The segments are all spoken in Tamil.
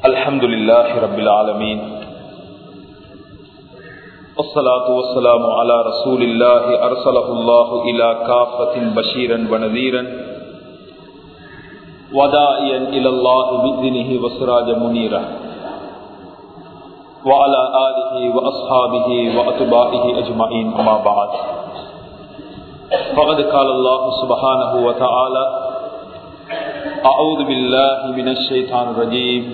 الحمد لله رب العالمين والصلاة والسلام على رسول الله أرسله الله إلى كافة بشيرا ونذيرا وداعيا إلى الله بإذنه وسراجا منيرا وعلى آله وأصحابه وأتباعه أجمعين أما بعد فقد قال الله سبحانه وتعالى أعوذ بالله من الشيطان الرجيم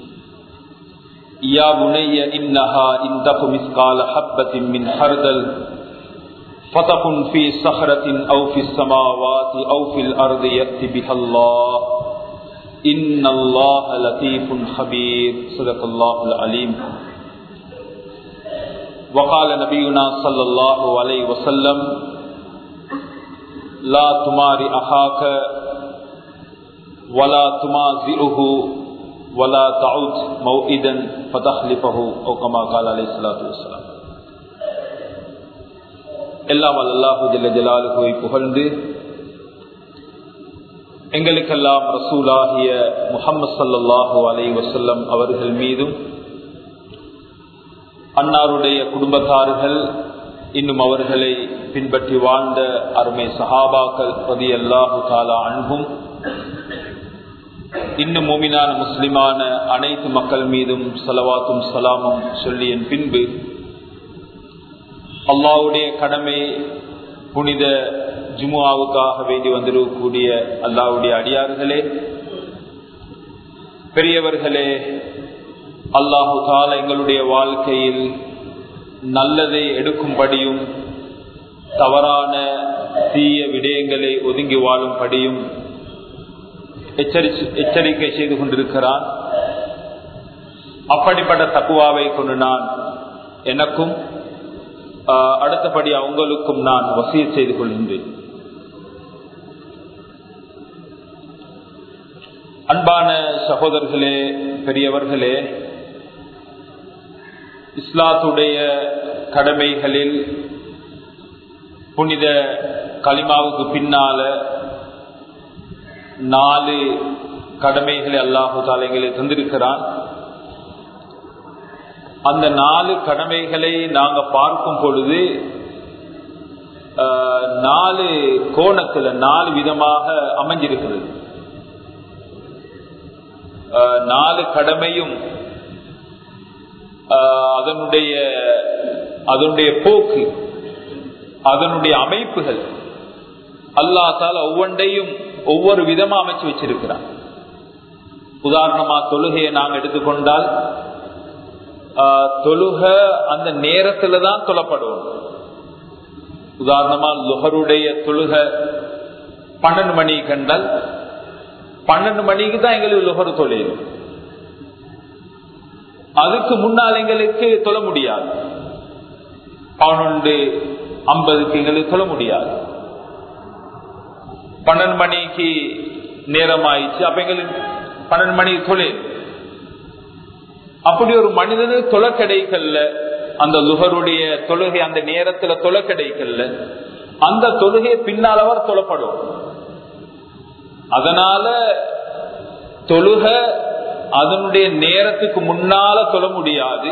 يا بني إنها إن تك مثقال حبة من خردل فتكن في صخرة أو في السماوات أو في الأرض يأت بها الله إن الله لطيف خبير صدق الله العليم. وقال نبينا صلى الله عليه وسلم لا تماري أخاك ولا تمازئه ولا تعود موئدا فتخلفه أو كما قال عليه الصلاة والسلام. எல்லாம் அல்லாஹு ஜல்ல ஜலாலுஹு புகழ்ந்து எங்களுக்கெல்லாம் ரசூலாகிய முஹம்மது ஸல்லல்லாஹு அலைஹி வஸல்லம் அவர்கள் மீதும் அன்னாருடைய குடும்பத்தார்கள் இன்னும் அவர்களை பின்பற்றி வாழ்ந்த அருமை சஹாபாக்கள் ரலியல்லாஹு தஆலா அன்ஹும் இன்னும் மூமினான முஸ்லிமான அனைத்து மக்கள் மீதும் ஸலவாத்தும் ஸலாமும் சொல்லிய பின்பு அல்லாஹ்வுடைய கடமை புனித ஜுமுஆவுக்காக வேண்டி வந்திருக்கக்கூடிய அல்லாஹ்வுடைய அடியார்களே, பெரியவர்களே, அல்லாஹு தஆலா எங்களுடைய வாழ்க்கையில் நல்லதை எடுக்கும்படியும் தவறான தீய விடயங்களை ஒதுங்கி வாழும்படியும் எச்சரிக்கை செய்து கொண்டிருக்கிறான். அப்படிப்பட்ட தக்குவாவை கொண்டு நான் எனக்கும் அடுத்தபடி அவங்களுக்கும் நான் வசியத் செய்து கொள்கின்றேன். அன்பான சகோதரர்களே, பெரியவர்களே, இஸ்லாத்துடைய கடமைகளில் புனித கலிமாவுக்கு பின்னால 4 கடமைகளை அல்லாஹு தஆலா எங்களுக்கு தந்திருக்கிறான். அந்த 4 கடமைகளை நாங்க பார்க்கும் பொழுது 4 கோணத்துல 4 விதமாக அமைஞ்சிருக்கிறது. 4 கடமையும் அதனுடைய போக்கு, அதனுடைய அமைப்புகள் அல்லாஹ் தஆலா ஒவ்வொன்றையும் ஒவ்வொரு விதமா அமைச்சு வச்சிருக்கிறான். உதாரணமா தொழுகையை நாங்கள் எடுத்துக்கொண்டால் தொழுக அந்த நேரத்துல தான் தொழப்படும். உதாரணமா லுஹருடைய தொழுக 12 மணி கண்டால் 12 மணிக்கு தான் எங்களுக்கு லுஹர் தொழில். அதுக்கு முன்னால் எங்களுக்கு தொழ முடியாது. 11:50 எங்களுக்கு தொழ முடியாது. 12 மணிக்கு நேரம் ஆயிடுச்சு, அப்ப எங்களுக்கு 12 மணி தொழில். அப்படி ஒரு மனிதனு தொலை கிடைக்கல, அந்த லுஹருடைய தொழுகை அந்த நேரத்துல தொலை கிடைக்கல, அந்த தொழுகை பின்னால் அவர் தொழப்படும். அதனால தொழுக அதனுடைய நேரத்துக்கு முன்னால தொழ முடியாது,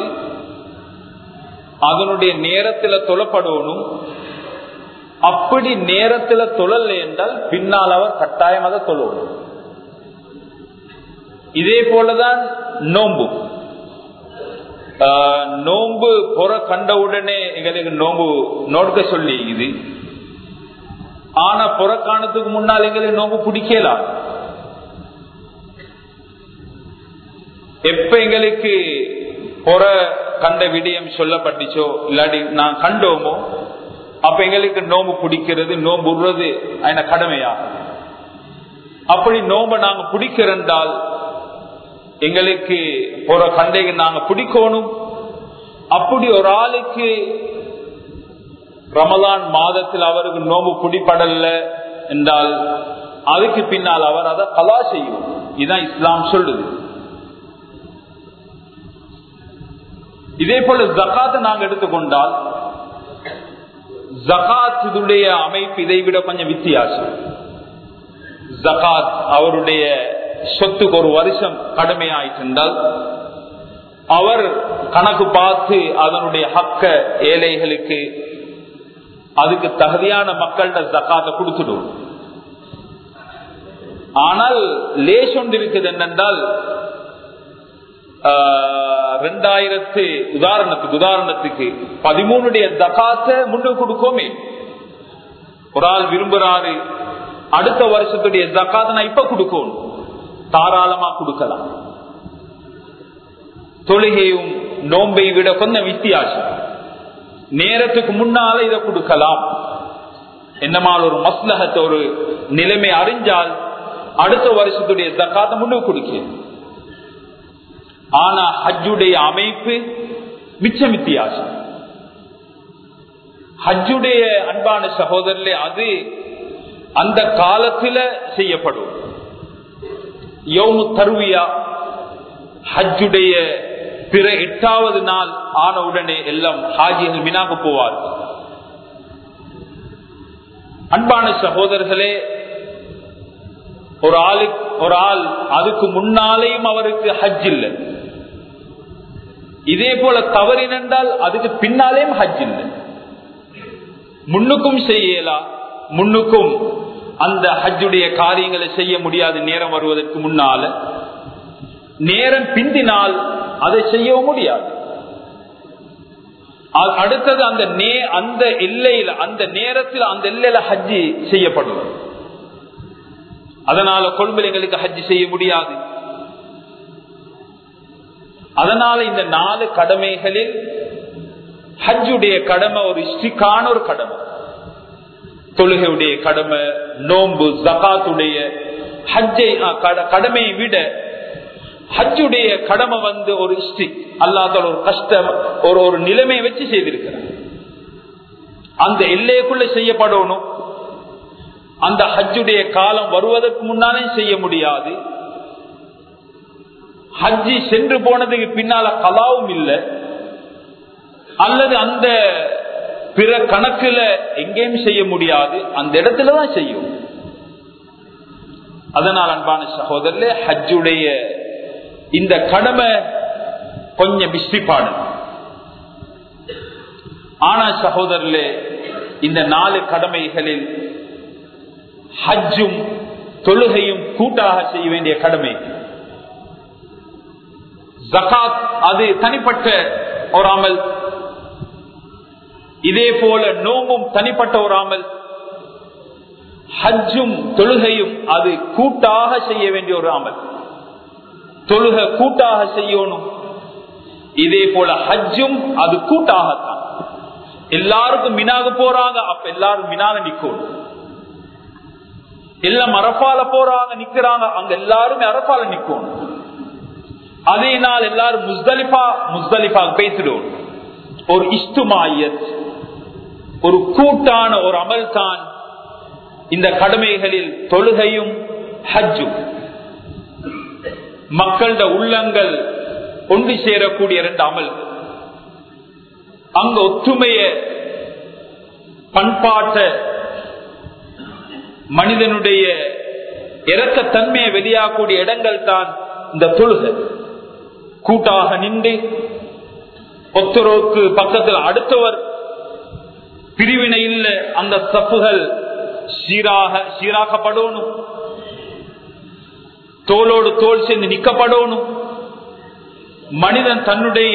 அதனுடைய நேரத்துல தொழப்படணும். அப்படி நேரத்துல தொழல என்றால் பின்னால் அவர் கட்டாயமாக தொழணும். இதே போலதான் நோன்பு. நோன்பு பொற கண்டவுடனே எங்களுக்கு நோன்பு நோக்க சொல்லி இது. ஆனா புறக்காணத்துக்கு முன்னால் எங்களுக்கு நோன்பு பிடிக்கலாம். எப்ப எங்களுக்கு பொற கண்ட விடயம் சொல்லப்பட்டுச்சோ இல்லாட்டி நான் கண்டோமோ அப்ப எங்களுக்கு நோம்பு பிடிக்கிறது, நோம்பு விடுறது என்ன கடமையா? அப்படி நோம்ப நாங்க பிடிக்கிறதால் எங்களுக்கு ஒரு கண்டைக்கு நாங்க பிடிக்கணும். அப்படி ஒரு ஆளுக்கு ரமலான் மாதத்தில் அவருக்கு நோம்பு பிடிப்படல என்றால் அதுக்கு பின்னால் அவர் அதை கலா செய்யும். இதுதான் இஸ்லாம் சொல்லுது. இதே போல ஜகாத்தை நாங்க எடுத்துக்கொண்டால் ஜகாத் அமைப்பு இதை விட கொஞ்சம் வித்தியாசம். ஜகாத் அவருடைய சொத்துக்கு ஒரு வருஷம் கடமையாயிட்டிருந்தால் அவர் கணக்கு பார்த்து அதனுடைய ஹக்க ஏழைகளுக்கு அதுக்கு தகுதியான மக்கள்கிட்ட ஜக்காத்தை கொடுத்துடும். ஆனால் லேஸ் ஒன்று இருக்குது என்னென்றால் 2000 உதாரணத்துக்கு 13 ஜக்காத்தை முன்னுக்கு கொடுக்கோமே. ஒரு ஆள் விரும்புறாரு அடுத்த வருஷத்துடைய ஜக்காத்தை நான் இப்ப கொடுக்கணும், தாராளமா கொடுக்கலாம். தொழுகையும் நோன்பை விட கொஞ்சம் வித்தியாசம். நேரத்துக்கு முன்னால இதை கொடுக்கலாம். என்னமால் ஒரு மஸ்லஹத் ஒரு நிலைமை அறிஞ்சால் அடுத்த வருஷத்துடைய ஜக்காத்தை முன்னுக்கு கொடுக்க. ஆனா ஹஜ்ஜுடைய அமைப்பு மிச்சம் வித்தியாசம். ஹஜ்ஜுடைய அன்பான சகோதரர்களே, அது அந்த காலத்துல செய்யப்படும். யௌமு தர்வியா ஹஜ்ஜுடைய பிற 8வது நாள் ஆன உடனே எல்லாம் ஹாஜிகள் மினாக்கு போவார்கள். அன்பான சகோதரர்களே, ஒரு ஆள் அதுக்கு முன்னாலேயும் அவருக்கு ஹஜ் இல்லை, இதே போல தவறினென்றால் அதுக்கு பின்னாலேயும் ஹஜ் இல்லை. முன்னுக்கும் செய்யலாம், முன்னுக்கும் அந்த ஹஜ்ஜுடைய காரியங்களை செய்ய முடியாது நேரம் வருவதற்கு முன்னால. நேரம் பிந்தினால் அதை செய்யவும் முடியாது. அடுத்தது அந்த எல்லையில அந்த நேரத்தில் அந்த எல்லையில ஹஜ்ஜி செய்யப்படும். அதனால கொள்முதல்களுக்கு ஹஜ் செய்ய முடியாது. அதனால இந்த 4 கடமைகளில் ஹஜ்ஜுடைய கடமை ஒரு ஸ்ட்ரிக்டான ஒரு கடமை. தொழுகையுடைய கடமை, நோன்பு, ஜகாத்துடைய ஹஜ்ஜை கடமையை விட ஹஜ்ஜுடைய கடமை ஒரு ஸ்ட்ரிக். அல்லாஹ் ஒரு கஷ்டம் ஒரு நிலைமையை வச்சு செய்திருக்கிறார். அந்த எல்லைக்குள்ள செய்யப்படணும். அந்த ஹஜ்ஜுடைய காலம் வருவதற்கு முன்னாலே செய்ய முடியாது. ஹஜ்ஜி சென்று போனதுக்கு பின்னால கலாவும் இல்லை, அல்லது அந்த பிற கணக்குல எங்கேயும் செய்ய முடியாது, அந்த இடத்துலதான் செய்யும். அதனால் அன்பான சகோதரர்களே, ஹஜ்ஜுடைய இந்த கடமை கொஞ்சம் விஸ்திப்பாடு. ஆனா சகோதரர்களே, இந்த 4 கடமைகளில் ஹஜ்ஜும் தொழுகையும் கூட்டாக செய்ய வேண்டிய கடமை. ஜகாத் அது தனிப்பட்ட ஒரு அமல். இதே போல நோம்பும் தனிப்பட்ட ஒரு அமல். ஹஜ்ஜும் தொழுகையும் அது கூட்டாக செய்ய வேண்டிய ஒரு அமல். தொழுகை கூட்டாக செய்யணும். இதே போல ஹஜ்ஜும் அது கூட்டாகத்தான். எல்லாருக்கும் மினாக போறாங்க, அப்ப எல்லாரும் மினாக நிக்கணும். எல்லாம் அரபால போறாங்க, நிக்கிறாங்க, அங்க எல்லாரும் அரபால நிக்கணும். அதே நாள் எல்லாரும் முஸ்தலிஃபா பேசிடுவோம். ஒரு இஸ்துமாயத், ஒரு கூட்டான ஒரு அமல் தான் இந்த கடமைகளில் தொழுகையும் ஹஜ்ஜும். மக்களோட உள்ளங்கள் ஒன்று சேரக்கூடிய 2 அமல். அங்க ஒற்றுமைய, பண்பாட்ட, மனிதனுடைய இரக்கத்தன்மையை வெளியாகக்கூடிய இடங்கள் தான் இந்த தொழுகை. கூட்டாக நின்று ஒத்தரோக்கு பக்கத்தில் அடுத்தவர் பிரிவினை இல்லை, அந்த சப்புகள் சீராக்கப்படணும், தோளோடு தோல் சேர்ந்து நிக்கப்படணும். மனிதன் தன்னுடைய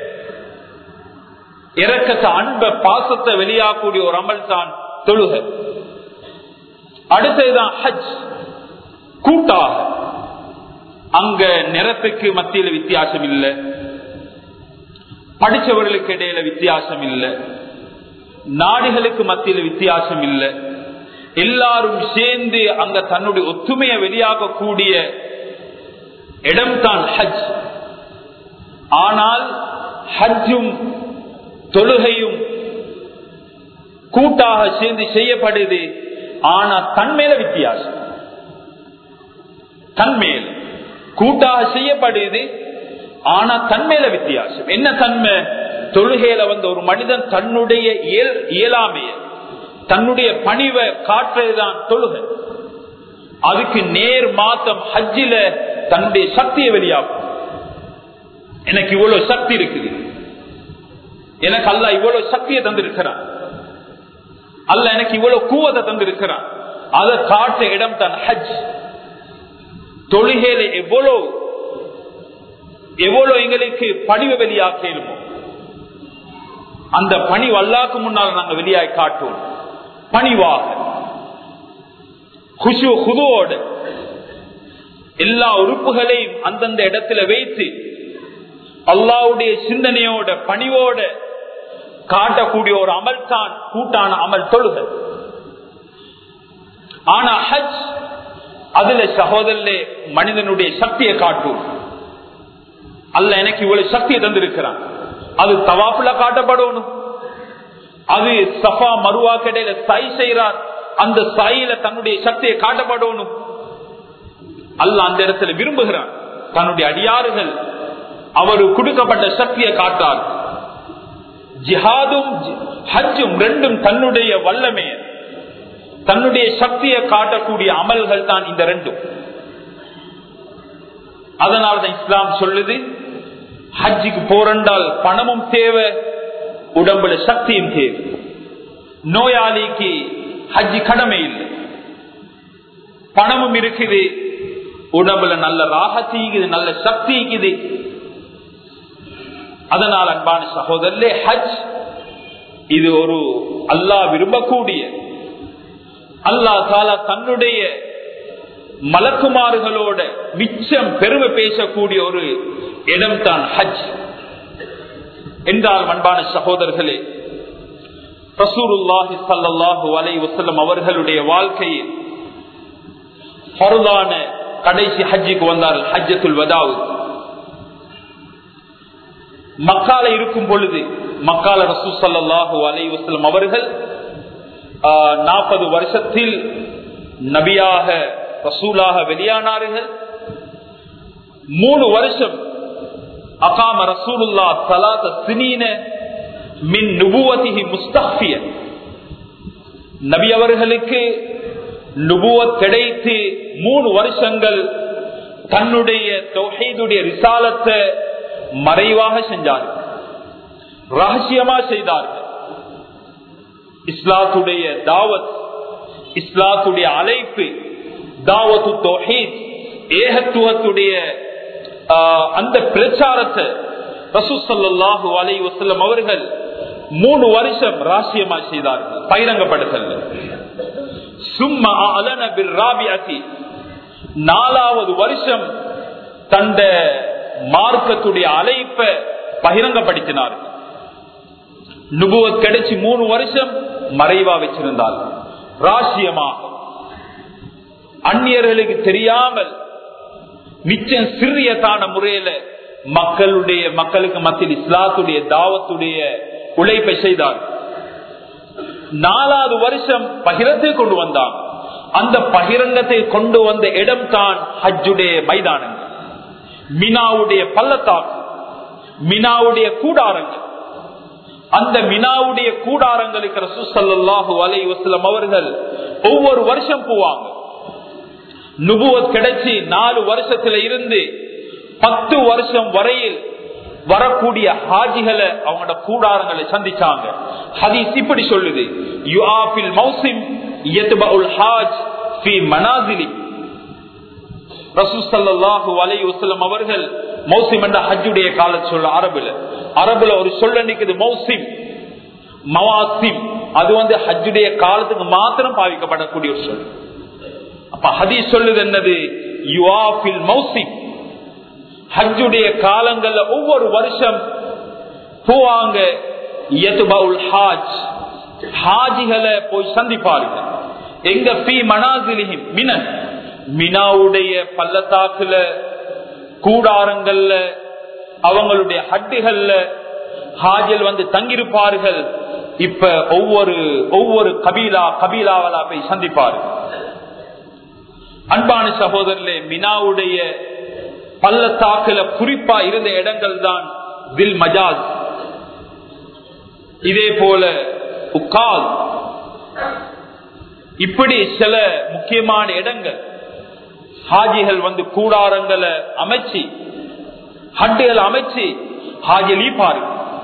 இரக்கத்தை, அன்ப, பாசத்தை வெளியாகக்கூடிய ஒரு அமல் தான் தொழுகை. அடுத்ததுதான் ஹஜ், கூட்டாக. அங்க நிறத்துக்கு மத்தியில வித்தியாசம் இல்லை, படித்தவர்களுக்கு இடையில வித்தியாசம் இல்லை, நாடுகளுக்கு மத்தியில வித்தியாசம் இல்லை. எல்லாரும் சேர்ந்து அங்க தன்னுடைய ஒத்துமையை வெளியாகக்கூடிய இடம்தான் ஹஜ். ஆனால் ஹஜ்ஜும் தொழுகையும் கூட்டாக சேர்ந்து செய்யப்படுது. ஆனா தன்மையில வித்தியாசம். தன்மையில கூட்டாக செய்யப்படுது, ஆனா தன்மையில வித்தியாசம். என்ன தன்மை? தொழுகையில ஒரு மனிதன் தன்னுடைய இயலாமைய, தன்னுடைய பணிவை காட்டுறதுதான் தொழுகை. அதுக்கு நேர் மாத்தம் ஹஜ்ஜில தன்னுடைய சக்தியை வெளியாகும். எனக்கு இவ்வளவு சக்தி இருக்குது, எனக்கு அல்லாஹ் இவ்வளவு சக்தியை தந்திருக்கிறான், அல்லாஹ் எனக்கு இவ்வளவு கூவத்தை தந்திருக்கிறான், அதை காட்ட இடம் தான் ஹஜ். தொழுகையில எவ்வளவு எங்களுக்கு பணிவை வெளியாக்கலுமோ அந்த பணி அல்லாஹ்வுக்கு முன்னால் நாங்கள் வெளியாகி காட்டுவோம். பணிவாக குஷு குதுவோடு எல்லா உறுப்புகளையும் அந்தந்த இடத்துல வைத்து அல்லாஹ்வுடைய சிந்தனையோட பணிவோட காட்டக்கூடிய ஒரு அமல் தான் கூட்டான அமல் தொழுகை. ஆனா ஹஜ் அதுல சகோதரே மனிதனுடைய சக்தியை காட்டும். அல்லாஹ் எனக்கு இவ்வளவு சக்தியை தந்திருக்கிறான், அது தவாஃப்ல காட்டப்படணும். அது சஃபா மருவா கடையில சாய் செய்கிறார், அந்த சாயில தன்னுடைய சக்தியை காட்டப்படணும். அல்லாஹ் அந்த இடத்துல விரும்புகிறான் தன்னுடைய அடியாறுகள் அவருக்கு கொடுக்கப்பட்ட சக்தியை காட்டார். ஜிஹாதும் ஹஜ்ஜும் ரெண்டும் தன்னுடைய வல்லமையை தன்னுடைய சக்தியை காட்டக்கூடிய அமல்கள் தான் இந்த ரெண்டும். அதனால்தான் இஸ்லாம் சொல்லுது, ஹஜ்ஜுக்கு போறண்டால் பணமும் தேவை, உடம்புல சக்தியும் தேவை. நோயாளிக்கு ஹஜ்ஜி கடமை இல்லை, பணமும் இருக்குது, உடம்புல நல்ல ராகத்தி இருக்குது, நல்ல சக்தி இருக்குது. அதனால் அன்பான சகோதரர்களே, ஹஜ் இது ஒரு அல்லாஹ் விரும்பக்கூடிய, அல்லாஹ் தாலா தன்னுடைய மலக்குமாறுகளோட மிச்சம் பெருமை பேசக்கூடிய ஒரு இடம் தான் ஹஜ் என்றால் அன்பான சகோதரர்களே, ரசூலுல்லாஹி ஸல்லல்லாஹு அலைஹி வஸல்லம் அவர்களுடைய வாழ்க்கையில் ஃபர்தான கடைசி ஹஜ்ஜுக்கு வந்தார்கள். ஹஜ்ஜத்துல் வதாவு மக்கால இருக்கும் பொழுது, மக்கால ரசூல் ஸல்லல்லாஹு அலைஹி வஸல்லம் அவர்கள் 40 வருஷத்தில் நபியாக ரசூலாக வெளியானார்கள். 3 வருஷம் அகாம ரசூலுல்லாஹ் ஸலாத சினீன மின் நுபுவத்திஹி முஸ்தக்ஃபிய, நபி அவர்களுக்கு நுபுவத் கிடைத்து 3 வருஷங்கள் தன்னுடைய தௌஹீதுடைய ரிசாலத்தை மறைவாக செஞ்சார்கள், ரகசியமா செய்தார்கள். இஸ்லாத்துடைய தாவத், இஸ்லாத்துடைய அழைப்பு, தாவத்து தௌஹீத், ஏகத்துவத்துடைய அந்த பிரச்சாரத்தை ரசூல் ஸல்லல்லாஹு அலைஹி வஸல்லம் அவர்கள் 3 வருஷம் ரகசியமா செய்தார்கள், பகிரங்கப்படுத்தல. சும்மா அலன பிர் ராபிஅத்தி, 4வது வருஷம் தந்த மார்க்கத்துடைய அழைப்பை பகிரங்கப்படுத்தினார்கள். நுபுவத் கிடைச்சி 3 வருஷம் மறைவா வச்சிருந்தார், ரகசியமாக அந்நியர்களுக்கு தெரியாமல் மிச்சம் சிறியதான முறையில மக்களுக்கு மத்தியில் இஸ்லாத்துடைய தாவத்துடைய உழைப்பை செய்தார். 4வது வருஷம் பகிரத்தை கொண்டு வந்தார். அந்த பகிரங்கத்தை கொண்டு வந்த இடம் தான் ஹஜ்ஜுடைய மைதானங்கள், மினாவுடைய பள்ளத்தாக்கு, மினாவுடைய கூடாரங்கள். அந்த மினாவுடைய கூடாரங்களுக்கு ரசூல் ஸல்லல்லாஹு அலைஹி வஸல்லம் அவர்கள் ஒவ்வொரு வருஷம் போவாங்க. நுபுவத் கிடைச்சி 4 வருஷத்துல இருந்து 10 வருஷம் வரையில் வரக்கூடிய ஹாஜிகளை அவங்களோட கூடாரங்களை சந்திச்சாங்க. ஹதீஸ் இப்படி சொல்லுது, யுஆஃபில் மௌசிம் யத்பஉல் ஹாஜ் ஃபீ மனாசிலி. ரசூல் ஸல்லல்லாஹு அலைஹி வஸல்லம் அவர்கள் மௌசிம் என்ற ஹஜ்ஜுடைய காலத்தை சொல்ல அரபுல ஒரு சொல்ல நிக்குது, மௌசிம் மவாசிம். அது ஹஜ்ஜுடைய காலத்துக்கு மாத்திரம் பாவிக்கப்படக்கூடிய ஒரு சொல். அப்ப ஹதீஸ் சொல்லுது என்னது, யுஆஃபில் மௌசிம், ஹஜ்ஜுடைய காலங்கள்ல ஒவ்வொரு வருஷம் போவாங்க. யத்பஉல் ஹாஜ், ஹாஜிகளை போய் சந்திப்பார்கள். எங்க ஃபீ மனாசிலிஹிம் மினன், மினாவுடைய பள்ளத்தாக்குல கூடாரங்கள்ல அவங்களுடைய ஹட்டுகள்ல ஹாஜில் தங்கியிருப்பார்கள். இப்ப ஒவ்வொரு கபீலாவலா போய் சந்திப்பார்கள். அன்பான சகோதரர்களே, மினாவுடைய பள்ளத்தாக்குல குறிப்பா இருந்த இடங்கள் தான் தில் மஜாஸ், இதே போல உக்கால், இப்படி சில முக்கியமான இடங்கள். ஹாஜிகள் வந்து கூடாரங்களை அமைச்சு ஹட்டுகளை அமைச்சு ஹாஜில் ஈப்பாரு.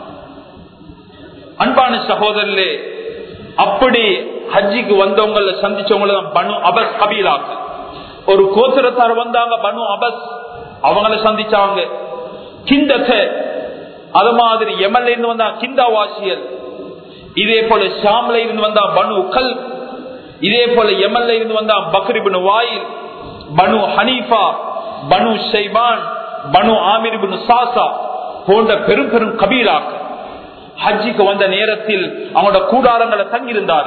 அன்பான சகோதரர்களே, அப்படி ஹஜ்ஜிக்கு வந்தவங்கள சந்திச்சவங்கள பனு அபஸ் கபீலாக்கு ஒரு கோத்திரத்தார் வந்தாங்க. பனு அபஸ் அவங்கள சந்திச்சாங்க. கிந்தக அது மாதிரி யமன்ல இருந்து வந்தா கிந்தாவாசியல், இதே போல ஷாம்ல இருந்து வந்தா பனு கல், இதே போல யமன்ல இருந்து வந்தா பக்ர் இப்னு வாயில், பனு ஹனீஃபா, பனு ஷைபான், பனு ஆமிர் இப்னு சாசா போன்ற பெரும் பெரும் கபீலாக்கள் ஹஜ்ஜிக்கு வந்த நேரத்தில் அவங்களோட கூடாரங்களை தங்கியிருந்தார்.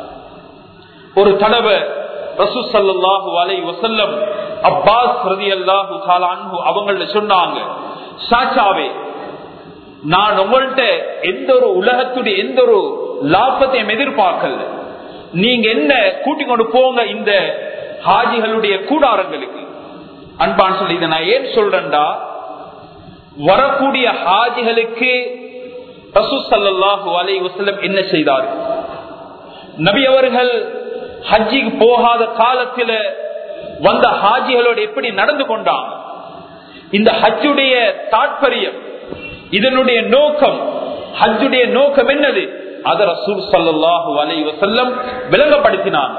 ஒரு தடவை ரசூல் ஸல்லல்லாஹு அலைஹி வஸல்லம் அப்பாஸ் ரலியல்லாஹு தஆலா அன்ஹு அவங்கள சொன்னாங்க, சாச்சாவே, நான் உங்கள்ட்ட எந்த ஒரு உலகத்துடைய எந்த ஒரு லாபத்தையும் எதிர்பார்க்கல, நீங்க என்ன கூட்டிக் கொண்டு போங்க இந்த ஹாஜிகளுடைய கூடாரங்களுக்கு. அன்பான் சொல்லி இதை நான் ஏன் சொல்றேன்டா, வரக்கூடிய ஹாஜிகளுக்கு ரசூல் ஸல்லல்லாஹு அலைஹி வஸல்லம் என்ன செய்தார்? நபி அவர்கள் ஹஜ்ஜிக்கு போகாத காலத்துல வந்த ஹாஜிகளோடு எப்படி நடந்து கொண்டாங்க? இந்த ஹஜ்ஜுடைய தாற்பயம், இதனுடைய நோக்கம், ஹஜ்ஜுடைய நோக்கம் என்னது? அத ரசூல் ஸல்லல்லாஹு அலைஹி வஸல்லம் விளங்கப்படுத்தினாங்க.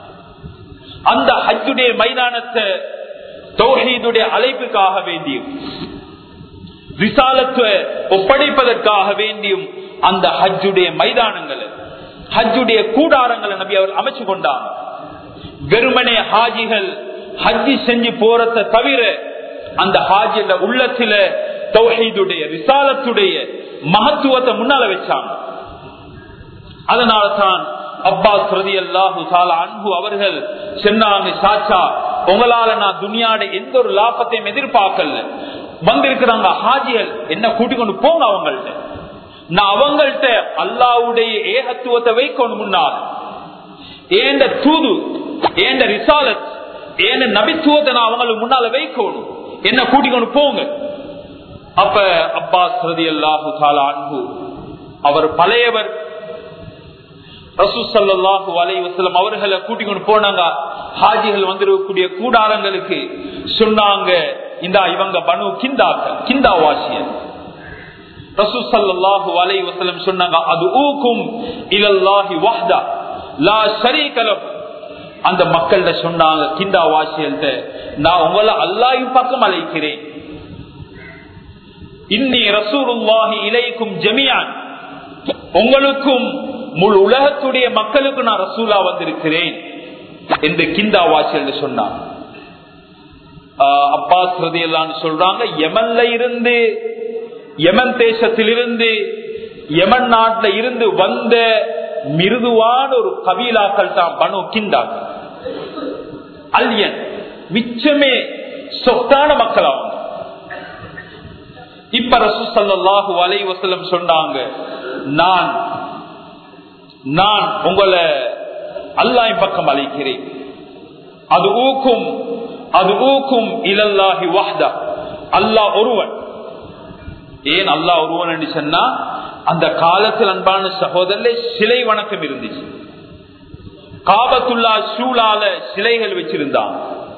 அந்த ஹஜ்ஜுடைய மைதானத்தை தௌஹீதுடைய அழைப்புக்காக வேண்டியும் ரிசாலத்தை ஒப்படைப்பதற்காக வேண்டியும் அந்த ஹஜ்ஜுடைய மைதானங்களை, ஹஜ்ஜுடைய கூடாரங்களை நபி அவர் அமைச்சு கொண்டாங்க. வெறுமனே ஹாஜிகள் ஹஜ்ஜி செஞ்சு போறதை தவிர அந்த ஹாஜில உள்ளத்தில தௌஹீதுடைய ரிசாலத்துடைய மகத்துவத்தை முன்னால வச்சாங்க. அதனால தான் அப்பாஸ் ரலியல்லாஹு தஆலா அன்ஹு அவர்கள் சொன்னாங்க, சாச்சா, உங்களால நான் துனியாட எந்த ஒரு லாபத்தையும் எதிர்பார்க்கல, வந்திருக்கிறாங்க ஹாஜிகள், என்ன கூட்டிக் கொண்டு போங்க அவங்கள்ட்ட, நான் அவங்கள்ட்ட அல்லாஹ்வுடைய ஏகத்துவத்தை வைக்கணும் முன்னால், ஏண்ட தூது, ஏண்ட ரிசாலத், ஏண்ட நபித்துவத்தை நான் அவங்களுக்கு முன்னால வைக்கணும், என்ன கூட்டிக் கொண்டு போங்க. அப்ப அப்பாஸ் ரலியல்லாஹு தஆலா அன்ஹு அவர் பழையவர், ரசூல் ஸல்லல்லாஹு அலைஹி வஸல்லம் அவர்களை கூட்டிக் கொண்டு போனாங்க. ஹாஜிகள் வந்திருக்கக்கூடிய கூடாரங்களுக்கு சொன்னாங்க, இந்த இவங்க பனு கிந்தாவாசியர். ரசூல் ஸல்லல்லாஹு அலைஹி வஸல்லம் சொன்னாங்க, அதுஊகும் இலல்லாஹி வஹ்தா லா ஷரீக லஹு. அந்த மக்கள்கிட்ட சொன்னாங்க, கிந்தாவாசியல்ட்ட, நான் உங்களை அல்லாஹ்வின் பக்கம் அழைக்கிறேன். இன்னி ரசூலுல்லாஹி இலைக்கும் ஜமீஅன், உங்களுக்கும் முழு உலகத்துடைய மக்களுக்கு நான் ரசூலா வந்திருக்கிறேன் என்று கிந்தாவாசியல் சொன்னாங்க. அப்பாஸ் ரலியல்லாஹு சொல்றாங்க, யமன்ல இருந்து, யமன் தேசத்திலிருந்து, யமன் நாட்டில இருந்து வந்த மிருதுவான ஒரு கபீலாக்கள் தான் பனு கிந்தாக்கள். அல்யன் மிச்சமே சொத்தான மக்களாகும். இப்ப ரசூல் ஸல்லல்லாஹு அலைஹி வஸல்லம் சொன்னாங்க, நான் உங்களை அல்லாஹ்வின் பக்கம் அழைக்கிறேன். அதுஊக்கும் இலல்லாஹி வஹ்தா, அல்லாஹ் ஒருவன். ஏன் அல்லாஹ் ஒருவன் என்று சொன்னா, அந்த காலத்தில் அன்பான சகோதரர்களே சிலை வணக்கம் இருந்துச்சு. காபத்துல்லா சூழால சிலைகள் வச்சிருந்தாங்க.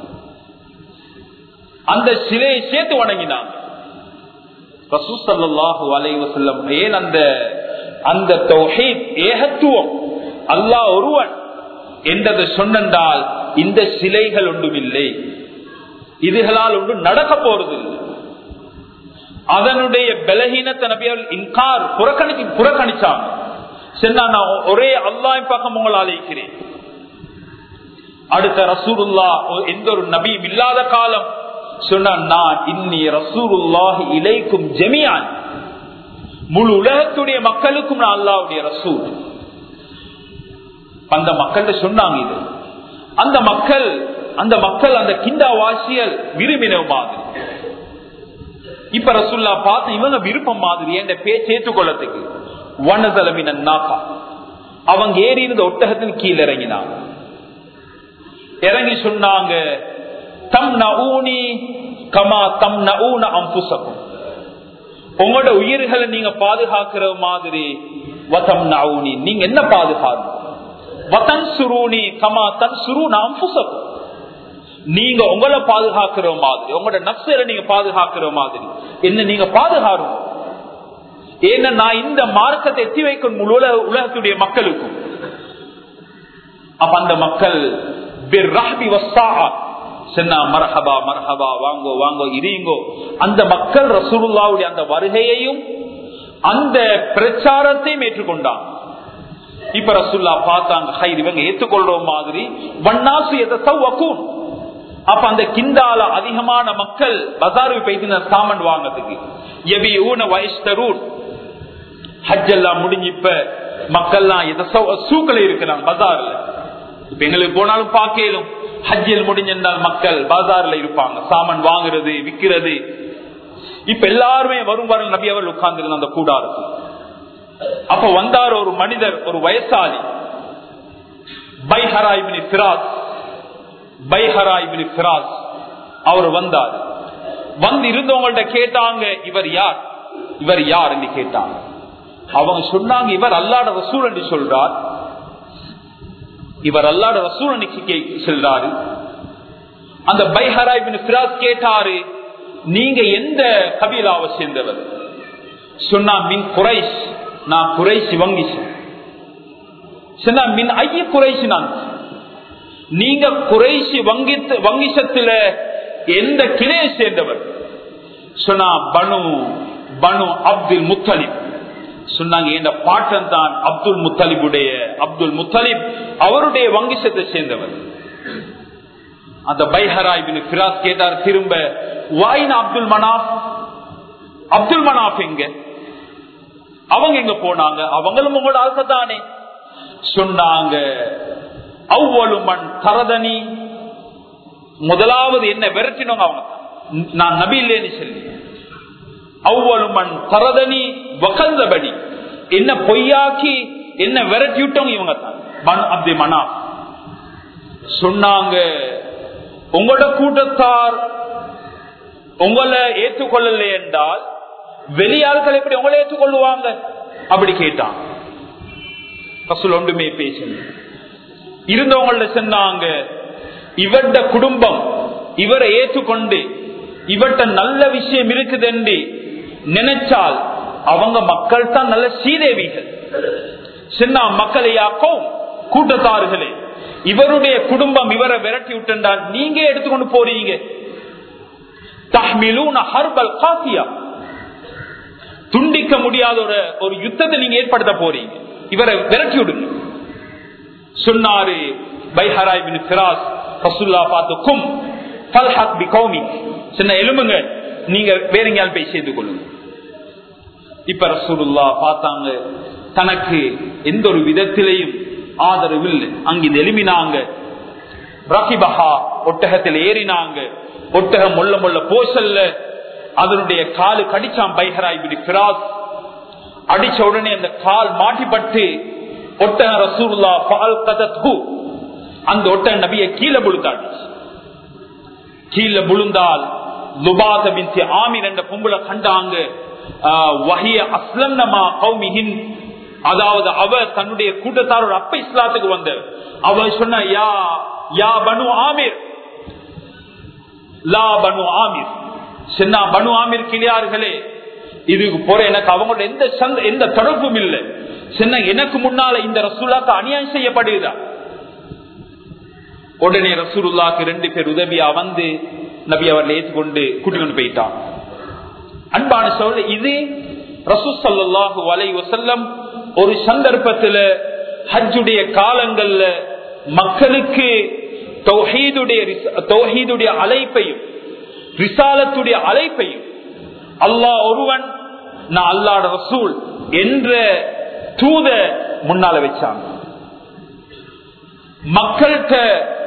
அந்த சிலையை சேர்த்து வணங்கினாங்க. ரசூல் ஸல்லல்லாஹு அலைஹி வஸல்லம் ஏன் அந்த தௌஹீத் ஏகத்துவம், அல்லாஹ் ஒருவன் என்றதை சொன்னால், இந்த சிலைகள் ஒன்றும் இல்லை, இதுகளால் ஒன்றும் நடக்க போறது இல்லை. அதனுடைய பலகீனத்தை நபியால் இன்கார் புறக்கணிச்சாங்க. நான் ஒரே அல்லாஹ்வின் பக்கம் உங்களை அழைக்கிறேன். அடுத்த ரசூலுல்லாஹ் எந்த ஒரு நபியும் இல்லாத காலம் சொன்னான், நான் இன்னி ரசூலுல்லாஹி இலைக்கும் ஜமீஅன், முழு உலகத்துடைய மக்களுக்கும் நான் அல்லாஹ்வுடைய ரசூல். அந்த மக்கள் சொன்னாங்க இது. அந்த மக்கள் அந்த கிண்டாவாசியல் விரும்பின மாதிரி. இப்ப ரசூல்லா பார்த்து இவங்க விருப்பம் மாதிரி என்ற பேச்சு ஏற்றுக்கொள்ளத்துக்கு வனதலமின நாக்கா, அவங்க ஏறி இருந்த ஒட்டகத்தின் கீழே இறங்கினாங்க. இறங்கி சொன்னாங்க, தம் நஊனி கமா தம் நஊன அம்புசக்கும், உங்களோட உயிர்களை நீங்க பாதுகாக்கிற மாதிரி வதம் நஊனி, நீங்க என்ன பாதுகாப்பு, வதன் சுரூனி கமா தன் சுரூன அம்புசக்கும், நீங்க உங்களை பாதுகாக்கிற மாதிரி, உங்களோட நப்சரை நீங்க பாதுகாக்கிற மாதிரி என்ன நீங்க பாதுகாரும். ஏன்னா நான் இந்த மார்க்கத்தை எத்தி வைக்கும் உலகத்துடைய மக்களுக்கும். அப்ப அந்த மக்கள் மர்ஹபா மர்ஹபா வாங்கோ வாங்கோ இருங்கோ, அந்த மக்கள் ரசூலுல்லாஹ்வுடைய அந்த வருகையையும் அந்த பிரச்சாரத்தையும் ஏற்றுக்கொண்டாங்க. இப்ப ரசூலுல்லாஹ் பார்த்தாங்க, ஹைர் இவங்க ஏற்றுக்கொள்ற மாதிரி வன்னாசு யதஸவ்வகூன். அப்ப அந்த கிந்தால அதிகமான மக்கள் பஜாருக்கு போயிட்டு சாமான் வாங்கிறதுக்கு யபிஊன வயஸ்தரூன். ஹஜ் எல்லாம் முடிஞ்சு இப்ப மக்கள்லாம் சூக்களை இருக்கிறாங்க பஜார்ல. இப்ப எங்களுக்கு போனாலும் பார்க்கலும் ஹஜ்ஜில் முடிஞ்சால் மக்கள் பஜார்ல இருப்பாங்க, சாமான் வாங்குறது விற்கிறது. இப்ப எல்லாருமே வரும் வர நபி அவர்கள் உட்கார்ந்து அந்த கூடாரத்தில். அப்ப வந்தார் ஒரு மனிதர், ஒரு வயசாளி, பைஹரா இப்னு ஃபிராஸ். அவர் வந்தார். வந்து இருந்தவங்கள்ட்ட கேட்டாங்க, இவர் யார், இவர் யார் என்று கேட்டாங்க. அவங்க சொன்னாங்க, இவர் அல்லாஹ்வுடைய ரசூல் என்று சொல்றார், இவர் அல்லாஹ்வுடைய ரசூல் என்று சொல்றாரு. அந்த பைஹரா இப்னு ஃபிராஸ் கேட்டாரு, நீங்க எந்த கபீலாவை சேர்ந்தவர்? சொன்னா மின் குரைஷ், நான் குரைஷ் வங்கிஷ். சொன்னா மின் ஐய குரைஷ், நான் நீங்க குரைஷி வங்கிசத்துல எந்த கிளையை சேர்ந்தவர்? சொன்னா பனு அப்துல் முத்தலிப். சொன்னாங்க, என்ற பாட்டன் தான் அப்துல் முத்தலிப் அவருடைய வங்கிசத்தை சேர்ந்தவர். அந்த பைஹரா இப்னு ஃபிராஸ் கேட்டார் திரும்ப, வாயின் அப்துல் மனாஃப் எங்க? அவங்க எங்க போனாங்க? அவங்களும் உங்களோட ஆசைதானே. சொன்னாங்க, அவ்வளுமன் தரதனி, முதலாவது என்ன விரட்டினவங்க அவங்க, நான் நபி இல்லேன்னு சொல்லி. அவ்வளுமன் தரதனி வகந்தபடி, என்ன பொய்யாக்கி என்ன விரட்டி விட்டவங்க இவங்க தான், பனு அப்துல் மனாஃப். சொன்னாங்க, உங்களோட கூட்டத்தார் உங்களை ஏற்றுக்கொள்ளலை என்றால் வெளியாள்கள் எப்படி உங்களை ஏற்றுக்கொள்ளுவாங்க? அப்படி கேட்டான். ரசூல் ஒன்றுமே பேசல. இருந்தவங்கள சொன்னாங்க, இவருடைய குடும்பம் இவரை ஏற்றுக்கொண்டு இவர்கிட்ட நல்ல விஷயம் இருக்குது என்று நினைச்சால் அவங்க மக்கள் தான் நல்ல சீதேவிகள். சின்ன மக்களையாக்கும் கூட்டத்தார்களே, இவருடைய குடும்பம் இவரை விரட்டி விட்டால் நீங்க எடுத்துக்கொண்டு போறீங்க. தஹ்மிலூன ஹர்பல் காசியா, துண்டிக்க முடியாத ஒரு யுத்தத்தை நீங்க ஏற்படுத்த போறீங்க, இவரை விரட்டி விடுங்க. சொன்னாரு பைஹரா இப்னு ஃபிராஸ், ரசூலுல்லாஹ் பார்த்துக்கும் ஃபல்ஹக் பிகௌமி, சின்ன எலும்புங்க, நீங்க வேற எங்கயால் போய் சேர்ந்து கொள்ளுங்க. இப்ப ரசூலுல்லாஹ் பார்த்தாங்க, தனக்கு எந்த ஒரு விதத்திலையும் ஆதரவு இல்லை. அங்கிருந்து எழுப்பினாங்க, ரகிபஹா, ஒட்டகத்தில் ஏறினாங்க. ஒட்டகம் முள்ள முள்ள போசல்ல, அதனுடைய காலு கடிச்சான் பைஹரா இப்னு ஃபிராஸ். அடிச்ச உடனே அந்த கால் மாட்டிப்பட்டு ஒட்டகம் ரசூலுல்லாஹ் ஃபஅல்கதத்ஹு, அந்த ஒட்டக நபியை கீழே விழுந்தாடி. கீழே விழுந்தால் லுபாத பின்த் ஆமிர் என்ற பொம்பளை கண்டாங்க. வஹிய அஸ்லம்னமா கௌமிஹின், அதாவது அவ தன்னுடைய கூட்டத்தாரோட அப்ப இஸ்லாத்துக்கு வந்த அவ சொன்ன, யா பனு ஆமிர், லா பனு ஆமிர், சின்ன பனு ஆமிர் கிளியார்களே, இதுக்கு போற எனக்கு அவங்களோட எந்த தொடர்பும் இல்லை. சின்ன எனக்கு முன்னால இந்த ரசூலுல்லாஹ்க்கு அநியாயம் செய்யப்படுதா? உடனே ரசூலுல்லாஹ்க்கு 2 பேர் உதவியா வந்து நபி அவர்களை ஏற்றுக்கொண்டு கூட்டிக்கொண்டு போயிட்டான். அன்பான சகோதரர்களே, இது ரசூல் ஸல்லல்லாஹு அலைஹி வஸல்லம் ஒரு சந்தர்ப்பத்தில் ஹஜ்ஜுடைய காலங்கள்ல மக்களுக்கு தௌஹீதுடைய அழைப்பையும் ரிசாலத்துடைய அழைப்பையும், அல்லாஹ் ஒருவன், நான் அல்லாஹ்வுடைய ரசூல் என்ற தூத முன்னால வச்சாங்க. மக்கள்கிட்ட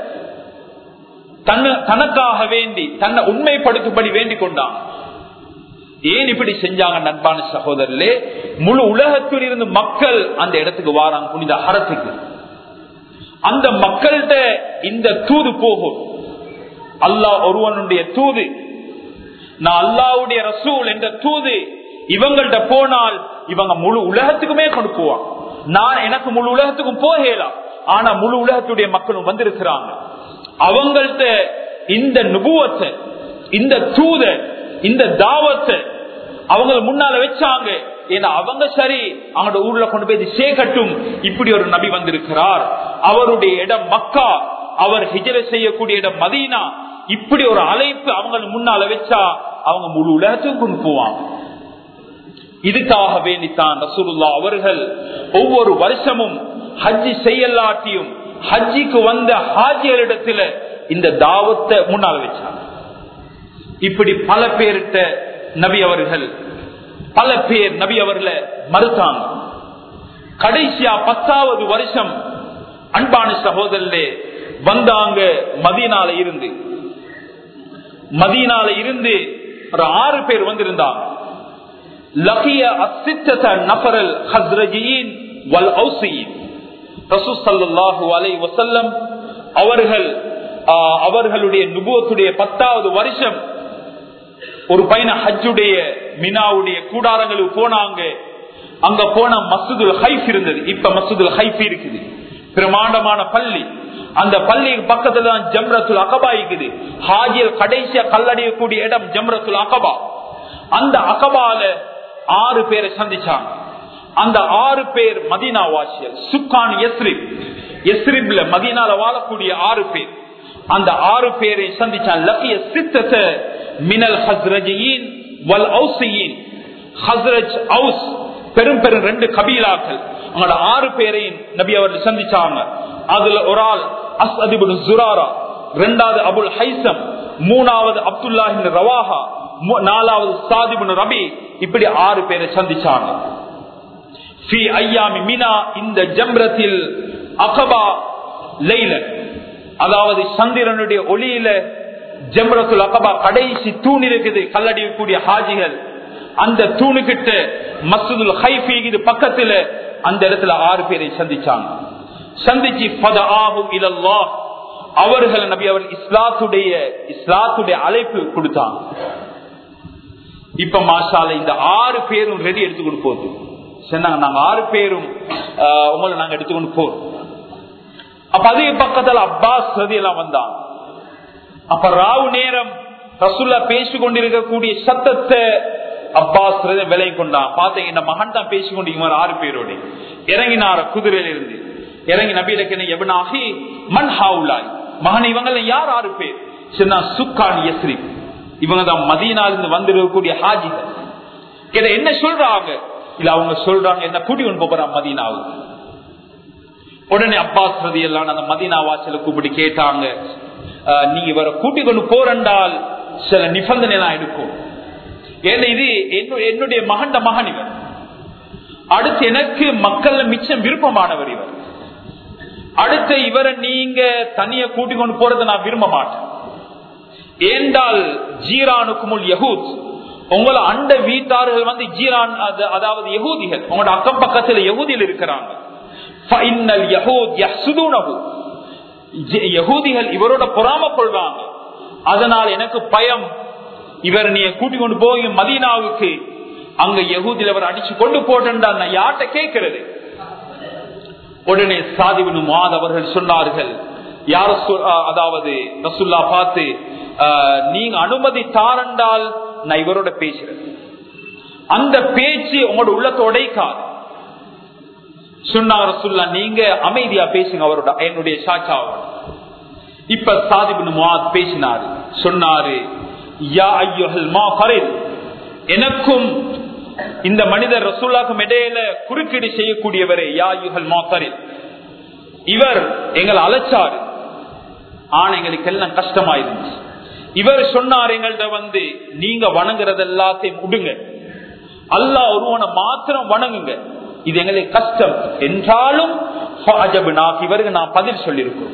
தனக்காக வேண்டி தன்னை உண்மைப்படுத்தும்படி வேண்டிக் கொண்டாங்க. ஏன் இப்படி செஞ்சாங்க? நண்பான சகோதரர்களே, முழு உலகத்தில் இருந்து மக்கள் அந்த இடத்துக்கு வாராங்க, புனித ஹரத்துக்கு. அந்த மக்கள்கிட்ட இந்த தூது போகும், அல்லாஹ் ஒருவனுடைய தூது, நான் அல்லாஹ்வுடைய ரசூல் என்ற தூது இவங்கள்ட்ட போனால் இவங்க முழு உலகத்துக்குமே கொண்டு போவாங்க. நான் எனக்கு முழு உலகத்துக்கும் போகலாம், ஆனா முழு உலகத்துடைய மக்களும் வந்திருக்கிறாங்க. அவங்கள்ட்ட இந்த நுபுவத்தை, இந்த தூத, இந்த தாவத்தை அவங்க முன்னால வச்சாங்க. ஏன்னா அவங்க சரி அவங்களோட ஊர்ல கொண்டு போய் சேர்க்கட்டும். இப்படி ஒரு நபி வந்திருக்கிறார், அவருடைய இடம் மக்கா, அவர் ஹிஜ்ரத் செய்யக்கூடிய இடம் மதீனா. இப்படி ஒரு அழைப்பு அவங்க முன்னால வச்சா அவங்க முழு உலகத்துக்கும் கொண்டு போவாங்க. இதுக்காக வேண்டித்தான் ரசூலுல்லாஹ் அவர்கள் ஒவ்வொரு வருஷமும் ஹஜ்ஜி செய்யலாட்டியும் ஹஜ்ஜிக்கு வந்த ஹாஜிகளிடத்துல இந்த தாவத்தை முன்னால் வச்சாங்க. இப்படி பல பேரிட்ட நபி அவர்கள், பல பேர் நபி அவர்களை மறுத்தாங்க. கடைசியா 10வது வருஷம் அன்பான சகோதரர்களே வந்தாங்க. மதீனால இருந்து ஒரு 6 பேர் வந்திருந்தாங்க. லகிய அஸ்ஸித்தத நஃபரல் ஹஸ்ரஜியின் வல் ஔஸியின். ரசூல் ஸல்லல்லாஹு அலைஹி வஸல்லம் அவர்களுடைய நுபுவத்துடைய 10வது வருஷம் ஒரு பையன ஹஜ்ஜுடைய மினாவுடைய கூடாரங்களுக்கு போனாங்க. அங்க போன மஸ்ஜிதுல் ஹைஃப் இருந்தது. இப்ப மஸ்ஜிதுல் ஹைஃப் இருக்குது, பிரமாண்டமான பள்ளி. அந்த பள்ளிக்கு பக்கத்துல தான் ஜம்ரத்துல் அகபா இருக்குது. ஹாஜியல் கடைசியா கல்லடியக்கூடிய இடம் ஜம்ரத்துல் அகபா. அந்த அகபால 6 பேரை சந்திச்சாங்க. அந்த 6 பேர் மதீனா வாசியல், சுக்கான் யஸ்ரிப்ல மதீனால வாழக்கூடிய 6 பேர். அந்த 6 பேரை சந்திச்சாங்க. லக்கிய சித்தத மினல் ஹஸ்ரஜியின் வல் ஔஸியின். ஹஸ்ரஜ் ஔஸ் பெரும் 2 கபீலாக்கள். அவங்களோட 6 பேரையும் நபி அவர்கள் சந்திச்சாங்க. அதுல ஒரு ஆள் அஸ்அத் இப்னு ஸுராரா, 2வது அபுல் ஹைசம், 3வது அப்துல்லாஹ் இப்னு ரவாஹா, 4வது ஸாத் இப்னு ரபி. இப்படி 6 பேரை சந்திச்சாங்க. ஃபீ அய்யாமி மினா, இந்த ஜம்ரத்தில் அகபா லைலன், அதாவது சந்திரனுடைய ஒளியில ஜம்ரத்துல் அகபா கடைசி தூண் இருக்குது. கல்லடியக்கூடிய ஹாஜிகள் அந்த தூணுகிட்ட மஸ்ஜிதுல் ஹைஃப் இது பக்கத்துல, அந்த இடத்துல 6 பேரை சந்திச்சாங்க. சந்திச்சு ஃபதஆஹும் இலல்லாஹ், அவர்கள் நபி அவர்கள் இஸ்லாத்துடைய அழைப்பு கொடுத்தாங்க. இப்ப மாஷாஅல்லாஹ் இந்த 6 பேரும் ரெடி எடுத்துக்கொண்டு போகுது. சொன்னாங்க நாங்க 6 பேரும் உங்களை நாங்க எடுத்துக்கொண்டு போறோம். அப்ப அதே பக்கத்துல அப்பாஸ் ரலியல்லாஹு வந்தாங்க. அப்ப ராவு நேரம் ரசூலுல்லாஹ் பேசிக் கொண்டிருக்கக்கூடிய சத்தத்தை அப்பாஸ் விலை கொண்டான். பாத்தீங்க இந்த மகன் தான் பேசிக்கொண்டிருக்கிற 6 பேரோட இறங்கினார குதிரையில இருந்து இறங்கி நபியில எவனாகி மன் ஹாவுலாய், மகன் இவங்க யார் 6 பேர்? சொன்னா சுக்கான் யஸ்ரிப், இவங்க தான் மதீனால இருந்து வந்திருக்கக்கூடிய ஹாஜிகள். என்ன சொல்றாங்க? இல்ல அவங்க சொல்றாங்க என்ன கூட்டி கொண்டு போறான் மதீனாவுக்கு. உடனே அப்பாஸ் ரலியல்லாஹு அந்த மதீனா வாசல கூப்பிட்டு கேட்டாங்க, நீங்க இவரை கூட்டி கொண்டு போறண்டால் சில நிபந்தனை எல்லாம் எடுக்கும். ஏன்னா இது என்னுடைய மகன் இவர். அடுத்து எனக்கு மக்கள் மிச்சம் விருப்பமானவர் இவர். அடுத்து இவரை நீங்க தனிய கூட்டிக் கொண்டு போறதை நான் விரும்ப மாட்டேன். ஏண்டால் ஜீரானுக்குமுல் யஹூத், உங்களை அண்ட வீட்டார்கள் வந்து ஜீரான், அதாவது யஹூதிகள், உங்களோட அக்கம் பக்கத்துல யஹூதிகள் இருக்கிறாங்க. யஹூதிகள் இவரோட பொறாம கொள்வாங்க. அதனால் எனக்கு பயம், இவர் நீ கூட்டிக் கொண்டு போய் மதீனாவுக்கு, அங்க யஹூதில் அவர் அடிச்சு கொண்டு போட்டா நான் யார்கிட்ட கேட்கிறது? உடனே ஸாத் இப்னு முஆத் அவர்கள் சொன்னார்கள், யார் அதாவது ரசூலுல்லாஹ் பார்த்து, நீங்க அனுமதி தாரண்டால் நான் இவரோட பேசுறேன். அந்த பேச்சு உங்களோட உள்ளத்தை உடைக்காது. சொன்னாங்க ரசூலுல்லாஹ், நீங்க அமைதியா பேசுங்க அவரோட, என்னுடைய சாட்சாவோட. இப்ப ஸாத் இப்னு முஆத் பேசினாரு. சொன்னாரு, யா அய்யுஹல் மாஃபரித், எனக்கும் இந்த மனிதர் ரசூலுல்லாஹ்க்கும் இடையில குறுக்கீடு செய்யக்கூடியவரே, யா அய்யுஹல் மாஃபரித், இவர் எங்களை அழைச்சாரு, ஆனா எங்களுக்கு எல்லாம் கஷ்டமாயிருந்துச்சு. இவர் சொன்னார் எங்கள்கிட்ட வந்து, நீங்க வணங்குறது எல்லாத்தையும் விடுங்க, அல்லாஹ் ஒருவனை மாத்திரம் வணங்குங்க, இது எங்களுக்கு கஷ்டம் என்றாலும் இவருக்கு நான் பதில் சொல்லியிருக்கோம்.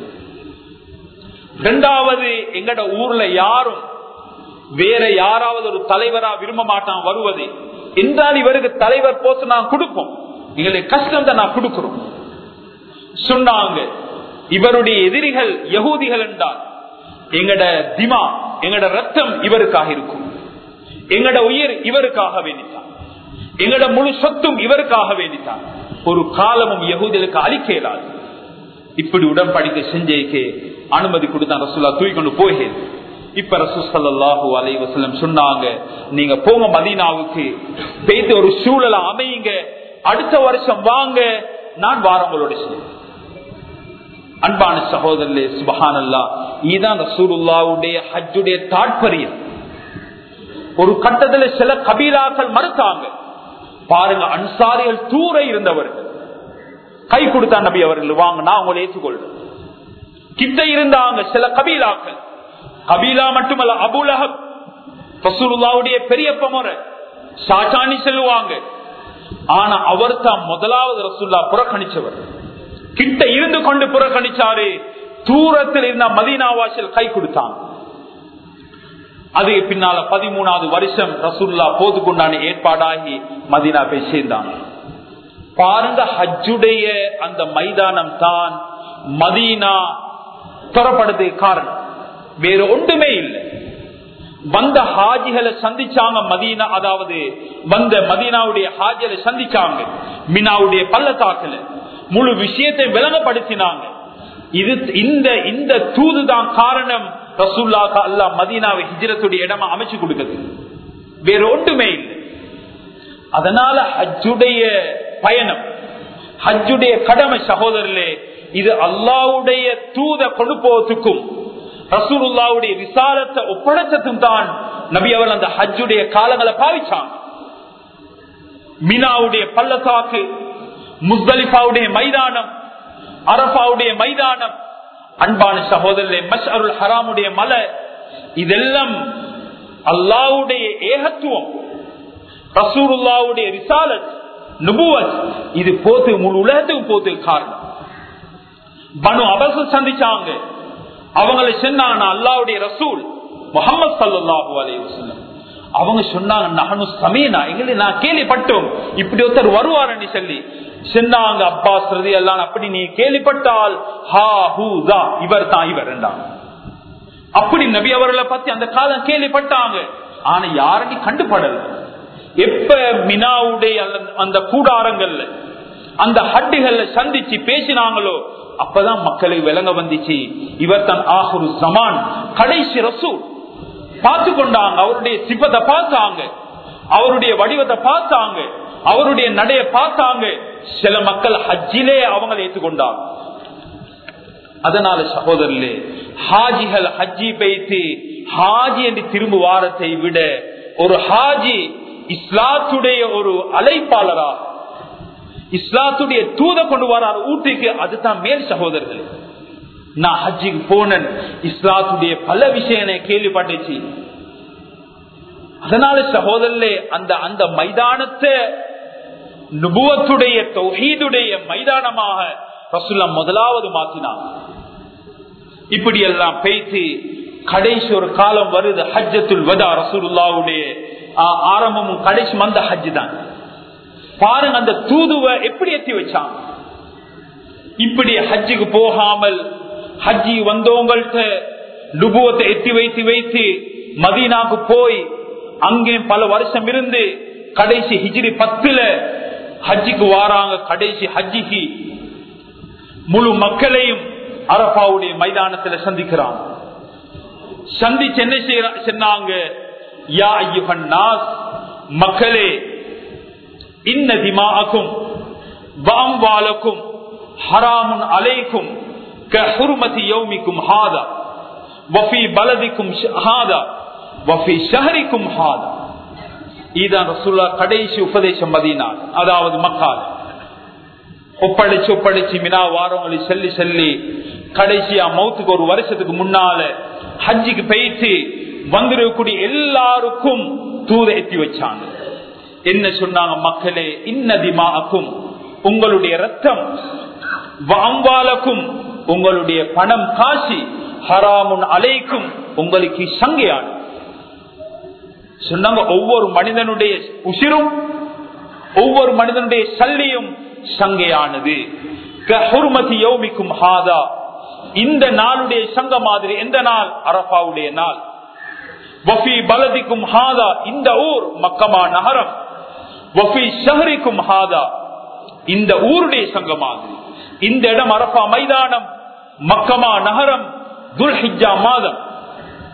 2வது, எங்கட ஊர்ல யாரும் வேற யாராவது ஒரு தலைவரா விரும்ப மாட்டான் வருவது என்றால் இவருக்கு தலைவர் போஸ்ட் நான் கொடுப்போம், எங்களுக்கு கஷ்டம் தான் நான் கொடுக்கிறோம் சொன்னாங்க. இவருடைய எதிரிகள் யஹூதிகள் என்றால் எங்கட திமா, எங்கட ரத்தம் இவருக்காக இருக்கும், எங்கட உயிர் இவருக்காக வேண்டித்தான், எங்கட முழு சொத்தும் இவருக்காக வேண்டித்தான், ஒரு காலமும் யஹூதிகளுக்கு அழிக்க இயலாது. இப்படி உடன்படிக்கை செஞ்சேக்கு அனுமதி கொடுத்தான் ரசூலுல்லாஹ், தூக்கி கொண்டு போகிறேன். இப்ப ரசூல் ஸல்லல்லாஹு அலைஹி வஸல்லம் சொன்னாங்க, நீங்க போங்க மதீனாவுக்கு, போயிட்டு ஒரு சூழலை அமையுங்க, அடுத்த வருஷம் வாங்க, நான் வாரங்களோட செய்வேன். அன்பான சகோதரர்களே, சுப்ஹானல்லாஹ், இதுதான் ரசூலுல்லாஹ்வுடைய ஹஜ்ஜுடைய தாற்பயம். ஒரு கட்டத்துல சில கபீலாக்கள் மறுத்தாங்க. பாருங்க, அன்சாரிகள் தூர இருந்தவர்கள் கை கொடுத்தா நபி அவர்கள், வாங்க நான் உங்களை ஏற்றுக்கொள்றேன். கிட்ட இருந்தாங்க சில கபீலாக்கள். கபீலா மட்டுமல்ல, அபூ லஹப் ரசூலுல்லாஹ்வுடைய பெரியப்ப முறை சாச்சானி செல்லுவாங்க. ஆனா அவர் தான் முதலாவது ரசூலுல்லாஹ் புறக்கணிச்சவர். கிட்ட இருந்து கொண்டு புறக்கணிச்சாரு. தூரத்தில் இருந்த மதீனாவாசில் கை கொடுத்தாங்க. அது பின்னால 13வது வருஷம் ரசூலுல்லாஹ் போதுக்குண்டான ஏற்பாடாகி மதீனா போய் சேர்ந்தாங்க. பாருங்க, ஹஜ்ஜுடைய அந்த மைதானம் தான் மதீனா புறப்படுறது காரணம், வேற ஒன்றுமே இல்லை. வந்த ஹாஜிகளை சந்திச்சாங்க மதீனா, அதாவது வந்த மதீனாவுடைய ஹாஜிகளை சந்திச்சாங்க. மினாவுடைய பள்ளத்தாக்குல முழு விஷயத்தை விளங்கப்படுத்தினாங்க. இது இந்த தூதுதான் காரணம் ரசூலுல்லாஹ் அல்லாஹ் மதீனாவை ஹிஜ்ரத்துடைய இடமா அமைச்சு கொடுக்குது, வேற ஒன்றுமே இல்லை. அதனால ஹஜ்ஜுடைய பயணம், ஹஜ்ஜுடைய கடமை சகோதரர்களே, இது அல்லாஹ்வுடைய தூத கொடுப்போத்துக்கும் ரசூலுல்லாஹ்வுடைய விசாலத்தை ஒப்படைச்சதும் தான் நபி அவர்கள் அந்த ஹஜ்ஜுடைய காலங்களை பாவிச்சாங்க. மினாவுடைய பள்ளத்தாக்கு, முஸ்தலிஃபாவுடைய மைதானம், அரஃபாவுடைய மைதானம், அன்பான சகோதரர்களே மஷ்அருல் ஹராமுடைய மலை, இதெல்லாம் அல்லாஹ்வுடைய ஏகத்துவம், ரசூலுல்லாஹ்வுடைய ரிசாலத், நுபுவத், இது போத்து முழு உலகத்துக்கு போத்து காரணம். பனு அபஸ சந்திச்சாங்க. அவங்களை சொன்னாங்க, அல்லாஹ்வுடைய ரசூல் முஹம்மது ஸல்லல்லாஹு அலைஹி வஸல்லம். அவங்க சொன்னாங்க, நஹனு சமீனா, எங்களை நான் கேள்விப்பட்டோம் இப்படி ஒருத்தர் வருவார்னு சொல்லி சொன்னாங்க. அப்பாஸ் ரலியல்லாஹு அன்ஹு, அப்படி நீ கேள்விப்பட்டால் ஹா ஹூ தா, இவர் தான் இவர் என்றாங்க. அப்படி நபி அவர்களை பத்தி அந்த காலம் கேள்விப்பட்டாங்க. ஆனா யாரையும் கண்டுபடல. எப்ப மினாவுடைய அந்த கூடாரங்கள்ல அந்த ஹட்டுகள்ல சந்திச்சு பேசினாங்களோ அப்பதான் மக்களுக்கு விளங்க வந்துச்சு, இவர் தான் ஆஹிரு ஸமான், கடைசி ரசூல். பார்த்து கொண்டாங்க, அவருடைய சிபத்தை பார்த்தாங்க, அவருடைய வடிவத்தை பார்த்தாங்க, அவருடைய நடைய பார்த்தாங்க. சில மக்கள் ஹஜ்ஜிலே அவங்களை ஏற்றுக்கொண்டாங்க. அதனால சகோதரர்களே, ஹாஜிகள் ஹஜ்ஜி பெய்து ஹாஜி என்று திரும்ப வாரத்தை விட ஒரு ஹாஜி இஸ்லாத்துடைய ஒரு அழைப்பாளரா, இஸ்லாத்துடைய தூத கொண்டு வரார் ஊட்டிக்கு, அதுதான் மேல் சகோதரர்கள். நான் ஹஜ்ஜிக்கு போனேன், இஸ்லாத்துடைய பல விஷயங்களை கேள்விப்பட்டுச்சு. அதனால சகோதரர்களே, அந்த மைதானத்தை நுபுவத்துடைய தௌஹீதுடைய மைதானமாக ரசூலுல்லாஹ் முதலாவது மாத்தினாங்க. இப்படி எல்லாம் பேசி கடைசி ஒரு காலம் வருது, ஹஜ்ஜத்துல் வதா, ரசூலுல்லாஹ்வுடைய ஆரம்பமும் கடைசி வந்த ஹஜ் தான். பாருங்க அந்த தூதுவை எப்படி எத்தி வச்சாங்க. இப்படி ஹஜ்ஜுக்கு போகாமல் ஹஜ்ஜி வந்தவங்கள்ட்ட நுபுவத்தை எத்தி வைத்து மதீனாக்கு போய் அங்கே பல வருஷம் இருந்து கடைசி ஹிஜ்ரி 10 ஹஜ்ஜிக்கு வாராங்க. கடைசி ஹஜ்ஜிக்கு முழு மக்களையும் அரஃபாவுடைய மைதானத்தில் சந்திக்கிறாங்க. சந்திச்சு என்ன சொன்னாங்க, யா அய்யுஹன் நாஸ், மக்களே, இன்ன திமாஅக்கும் வ அம்வாலக்கும் ஹராமுன் அலைக்கும் கஹுர்மதி யௌமிக்கும் ஹாதா வஃபி பலதிக்கும் ஹாதா வஃபி ஷஹரிக்கும் ஹாதா. இதுதான் ரசூலுல்லாஹ் கடைசி உபதேசம் மதீனா, அதாவது மக்கால ஒப்படைச்சு மினா வாரங்களை சொல்லி கடைசியா மௌத்துக்கு ஒரு வருஷத்துக்கு முன்னால ஹஜ்ஜிக்கு போயிட்டு வந்திருக்கக்கூடிய எல்லாருக்கும் தூத எத்தி வச்சாங்க. என்ன சொன்னாங்க, மக்களே, இன்ன திமாஅக்கும், உங்களுடைய ரத்தம், அம்வாலக்கும், உங்களுடைய பணம் காசி, ஹராமுன் அலைக்கும், உங்களுக்கு சங்கையான சொன்னாங்க. ஒவ்வொரு மனிதனுடைய உசிரும் ஒவ்வொரு மனிதனுடைய சல்லியும் சங்கையானது. கஹுர்மதி யௌமிக்கும் ஹாதா, இந்த நாளுடைய சங்க மாதிரி எந்த நாள்? அரஃபாவுடைய நாள். வஃபி பலதிக்கும் ஹாதா, இந்த ஊர் மக்கமா நகரம். வஃபி ஷஹரிக்கும் ஹாதா, இந்த ஊருடைய சங்க மாதிரி. இந்த இடம் அரஃபா மைதானம், மக்கமா நகரம், துல்ஹிஜ்ஜா மாதம்.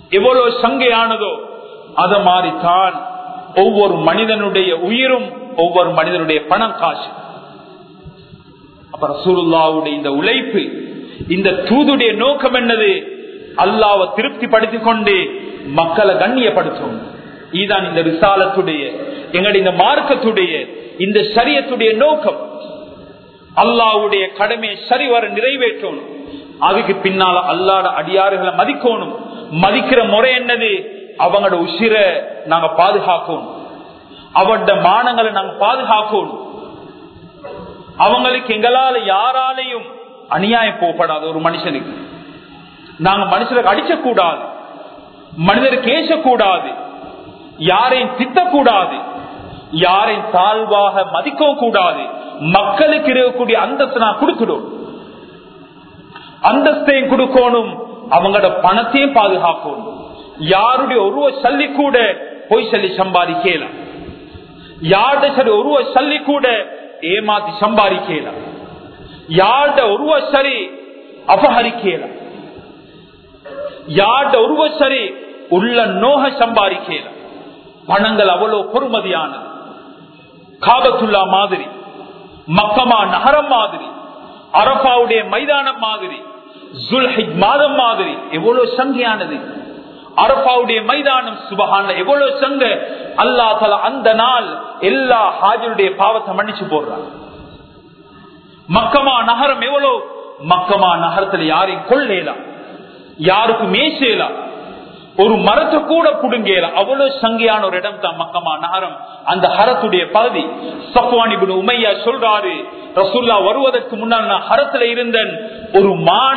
எவ்வளவு சங்கையானதோ அத மாதிரிதான் ஒவ்வொரு மனிதனுடைய உயிரும், ஒவ்வொரு மனிதனுடைய பணம் காசு. அப்ப ரசூலுல்லாஹ்வுடைய இந்த உழைப்பு, இந்த தூதுடைய நோக்கம் என்னது? அல்லாஹ்வை திருப்திப்படுத்திக் கொண்டு மக்களை கண்ணியப்படுத்தும். இதுதான் இந்த ரிசாலத்துடைய, எங்களுடைய இந்த மார்க்கத்துடைய, இந்த ஷரியத்துடைய நோக்கம். அல்லாஹ்வுடைய கடமையை சரிவர நிறைவேற்றணும். அதுக்கு பின்னால அல்லாஹ்வுடைய அடியார்களை மதிக்கணும். மதிக்கிற முறை என்னது? அவங்களோட உசிரை நாங்க பாதுகாக்கணும், அவருடைய மானங்களை நாங்க பாதுகாக்கணும். அவங்களுக்கு எங்களால யாராலையும் அநியாயம் போகப்படாது. ஒரு மனுஷனுக்கு நாங்க மனுஷனுக்கு அடிக்கக்கூடாது, மனிதருக்கு ஏசக்கூடாது, யாரையும் திட்டக்கூடாது, யாரையும் தாழ்வாக மதிக்கவும் கூடாது. மக்களுக்கு இருக்கக்கூடிய அந்தஸ்து நான் கொடுக்கணும், அந்தஸ்தையும் கொடுக்கணும், அவங்களோட பணத்தையும் பாதுகாக்கணும். யாருடைய ஒருவ சல்லி கூட போய் சொல்லி சம்பாதிக்கலாம், யாருடைய சரி ஒருவ சல்லி கூட ஏமாத்தி சம்பாதிக்கலாம், யாருடைய ஒருவ சரி அபகரிக்கலாம், யாருடைய ஒருவ சரி உள்ள நோக சம்பாதிக்கலாம். பணங்கள் அவ்வளவு பொறுமதியானது. காபத்துல்லா மாதிரி, மக்கமா நகரம் மாதிரி, அரபாவுடைய மைதானம் மாதிரி, ஜுல்ஹிஜ் மாதம் மாதிரி எவ்வளவு சங்கையானது. அரபாவுடைய மைதானம் சுபஹான் எவ்வளவு சங்க. அல்லாஹ் தஆலா அந்த நாள் எல்லா ஹாஜியுடைய பாவத்தை மன்னிச்சு போடுறாங்க. மக்கமா நகரம் எவ்வளவு, மக்கமா நகரத்துல யாரையும் கொள்ளலாம், யாருக்கும் மேசேலாம், ஒரு மரத்தை கூட புடுங்கலாம். அவ்வளவு சங்கையான ஒரு இடம் தான் மக்கமா நகரம், அந்த ஹரத்துடைய பகுதி. சஃப்வான் இப்னு உமையா சொல்றாரு, ரசூலுல்லாஹ் வருவதற்கு முன்னால் நான் ஹரத்துல இருந்தேன். ஒரு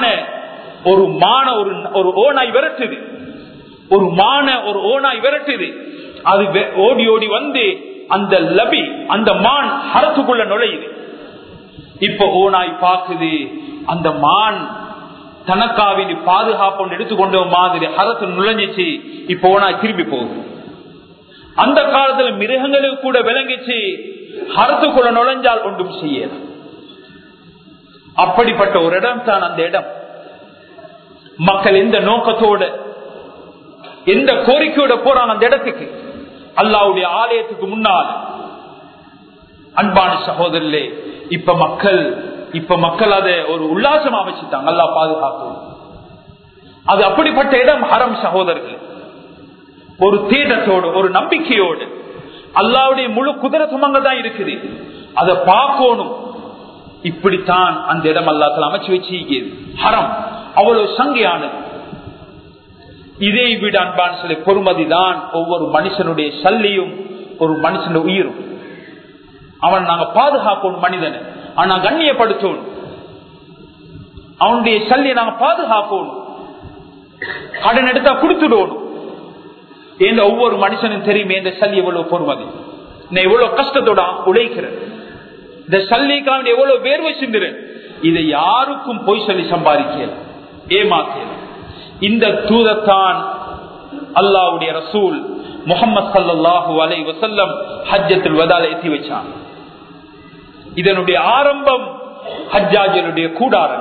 ஓனாய் விரட்டுது, ஒரு ஓனாய் விரட்டுது. அது ஓடி ஓடி வந்து அந்த லபி, அந்த மான் ஹரத்துக்குள்ள நுழையுது. இப்ப ஓனாய் பாக்குது, அந்த மான் தனக்காவின் பாதுகாப்பு எடுத்துக்கொண்ட மாதிரி ஹரத்து நுழைஞ்சிச்சு. இப்ப ஓனாய் திரும்பி போகுது. அந்த காலத்துல மிருகங்களுக்கு கூட விளங்கிச்சு, ஹரத்துக்குள்ள நுழைஞ்சால் ஒன்றும் செய்யல. அப்படிப்பட்ட ஒரு இடம் தான் அந்த இடம். மக்கள் எந்த நோக்கத்தோட, எந்த கோரிக்கையோட போறாங்க அந்த இடத்துக்கு, அல்லாஹ்வுடைய ஆலயத்துக்கு முன்னால். அன்பான சகோதரர்களே, இப்ப மக்கள் அதை ஒரு உல்லாசமா வச்சுட்டாங்க. அல்லாஹ் பாதுகாக்கும். அது அப்படிப்பட்ட இடம் ஹரம் சகோதரர்கள். ஒரு தேடத்தோடு, ஒரு நம்பிக்கையோடு, அல்லாஹ்வுடைய முழு குதிரத்தும் அங்கதான் இருக்குது. அதை பார்க்கணும். இப்படித்தான் அந்த இடம் அல்லாஹ் தஆலா அமைச்சு வச்சிருக்கிறது. ஹரம் அவ்வளவு சங்கையானது. இதை விட அன்பான சொல்லி பொறுமதிதான் ஒவ்வொரு மனுஷனுடைய சல்லியும், ஒரு மனுஷனுடைய உயிரும். அவன் நாங்க பாதுகாக்கணும், மனிதனை ஆனா கண்ணியப்படுத்தணும். அவனுடைய சல்லியை நாங்க பாதுகாக்கணும். கடன் எடுத்தா கொடுத்துடணும். என்ற ஒவ்வொரு மனுஷனும் தெரியுமே இந்த சல்லி எவ்வளவு பொறுமதி, நான் எவ்வளவு கஷ்டத்தோட உழைக்கிறேன், இந்த சல்லிக்காக எவ்வளவு வேர்வை சிந்துறேன். இதை யாருக்கும் பொய் சொல்லி சம்பாதிக்கல, ஏமாத்தல. இந்த தூதத்தான் அல்லாஹ்வுடைய ரசூல் முஹம்மது ஸல்லல்லாஹு அலைஹி வஸல்லம் ஹஜ்ஜத்துல் வதால ஏத்தி வச்சான். இதனுடைய ஆரம்பம் ஹஜ்ஜாஜினுடைய கூடாரம்.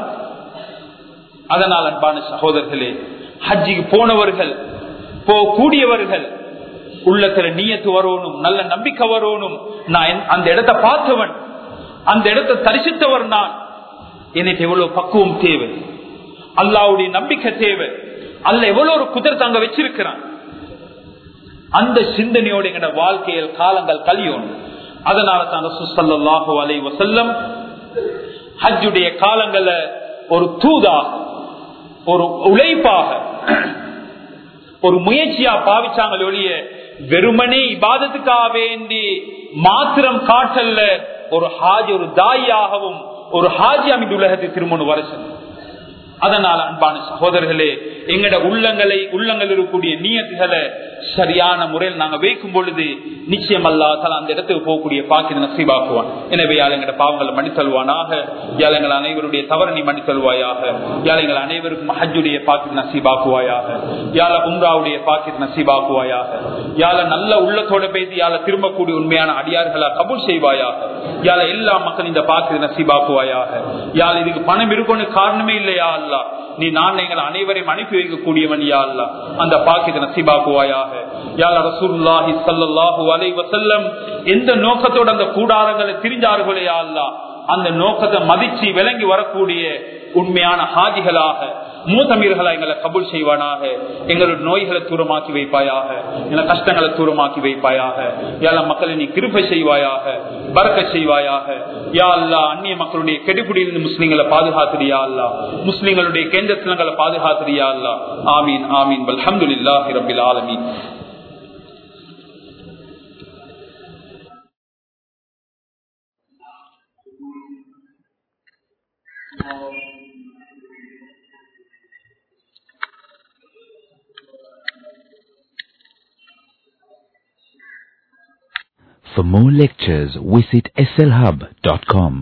அதனால் அன்பான சகோதரர்களே, ஹஜ்ஜிக்கு போனவர்கள், போகக்கூடியவர்கள் உள்ளத்துல நியத்து வரணும், நல்ல நம்பிக்கை வரணும். நான் அந்த இடத்தை பார்த்தவன், அந்த இடத்தை தரிசித்தவர் நான், எனக்கு எவ்வளவு பக்குவம் தேவை, அல்லாஹ்வுடைய நம்பிக்கை தேவை, அல்லாஹ் எவ்வளவு ஒரு குதிரத்தை அங்க வச்சிருக்கிறான். அந்த சிந்தனையோட எங்க வாழ்க்கையில் காலங்கள் கழியணும். அதனால தான் ரசூல் ஸல்லல்லாஹு அலைஹி வஸல்லம் ஹஜ்ஜுடைய காலங்களை ஒரு தூதாக, ஒரு உழைப்பாக, ஒரு முயற்சியா பாவிச்சாங்களே ஒழிய வெறுமனே இபாதத்துக்காக வேண்டி மாத்திரம் காட்டல்ல. ஒரு ஹாஜி, ஒரு தாயாகவும் ஒரு ஹாஜி அமைந்து உலகத்தை திருமண வருஷம். அதனால அன்பான சகோதரர்களே, எங்கட உள்ளங்கள் இருக்கக்கூடிய நியத்துகளை சரியான முறையில் நாங்க வைக்கும் பொழுது நிச்சயம் அல்லாஹ் தஆலா அந்த இடத்துக்கு போகக்கூடிய பாக்கியத்தை நசீபாக்குவான். எனவே எங்கட பாவங்களை மன்னித்தல்வானாக, எங்கள் அனைவருடைய தவறு நீ மன்னித்தல்வாயாக, எங்கள் அனைவருக்கும் ஹஜ்ஜுடைய பாக்கியத்தை நசீபாக்குவாயாக, உம்ராவுடைய பாக்கியத்தை நசீபாக்குவாயாக, நல்ல உள்ளத்தோட பேசி திரும்பக்கூடிய உண்மையான அடியார்களா கபூல் செய்வாயாக. எல்லா மக்களும் இந்த பாக்கியத்தை நசீபாக்குவாயாக. இதுக்கு பணம் இருக்கணும் காரணமே இல்லையா அல்லா, நீ நான் எங்கள் அனைவரையும் அனுப்பி வைக்கக்கூடியவன் யா அல்லாஹ். அந்த பாக்கியத்தை நசீபாக்குவாயாக யா அல்லாஹ். ரசூலுல்லாஹி ஸல்லல்லாஹு அலைஹி வஸல்லம் எந்த நோக்கத்தோடு அந்த கூடாரங்களை திரிஞ்சார்களே யா அல்லாஹ், அந்த நோக்கத்தை மதிச்சு விளங்கி வரக்கூடிய உண்மையான ஹாஜிகளாக மூத்தமீர்களா எங்களை கபூல் செய்வானாக. எங்களுடைய நோய்களை தூரமாக்கி வைப்பாயாக, எங்களை கஷ்டங்களை தூரமாக்கி வைப்பாயாக. யாழ் மக்களை நீ கிருபை செய்வாயாக, பரக்க செய்வாயாக. யா அல்லாஹ், அந்நிய மக்களுடைய கெடுபிடியிலிருந்து முஸ்லிம்களை பாதுகாத்துறியா அல்லாஹ், முஸ்லிம்களுடைய கேந்திரத்தினங்களை பாதுகாத்துறியா அல்லாஹ். ஆமீன் ஆமீன். அல்ஹம்துலில்லாஹி ரப்பில் ஆலமீன். For more lectures, visit slhub.com.